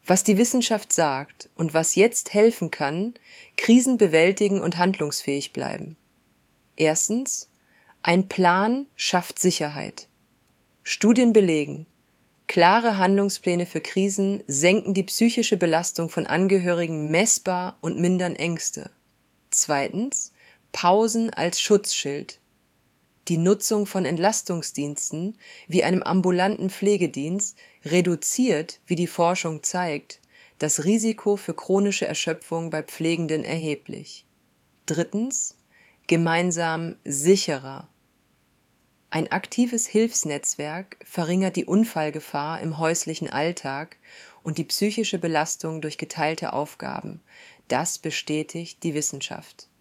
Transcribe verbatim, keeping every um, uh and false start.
Was die Wissenschaft sagt und was jetzt helfen kann, Krisen bewältigen und handlungsfähig bleiben. Erstens: Ein Plan schafft Sicherheit. Studien belegen, klare Handlungspläne für Krisen senken die psychische Belastung von Angehörigen messbar und mindern Ängste. Zweitens: Pausen als Schutzschild. Die Nutzung von Entlastungsdiensten wie einem ambulanten Pflegedienst reduziert, wie die Forschung zeigt, das Risiko für chronische Erschöpfung bei Pflegenden erheblich. Drittens: Gemeinsam sicherer. Ein aktives Hilfsnetzwerk verringert die Unfallgefahr im häuslichen Alltag und die psychische Belastung durch geteilte Aufgaben. Das bestätigt die Wissenschaft.